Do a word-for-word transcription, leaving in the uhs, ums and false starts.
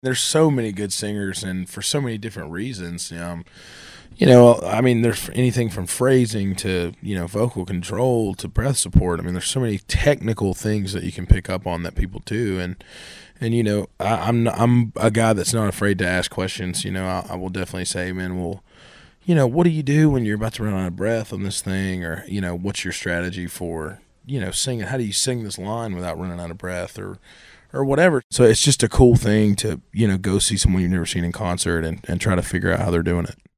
There's so many good singers, and for so many different reasons. Um, you know, I mean, there's anything from phrasing to, you know, vocal control to breath support. I mean, there's so many technical things that you can pick up on that people do, and and you know, I, I'm not, I'm a guy that's not afraid to ask questions. You know, I, I will definitely say, man, well, you know, what do you do when you're about to run out of breath on this thing, or you know, what's your strategy for, you know, singing? How do you sing this line without running out of breath, or or whatever? So it's just a cool thing to, you know, go see someone you've never seen in concert and, and try to figure out how they're doing it.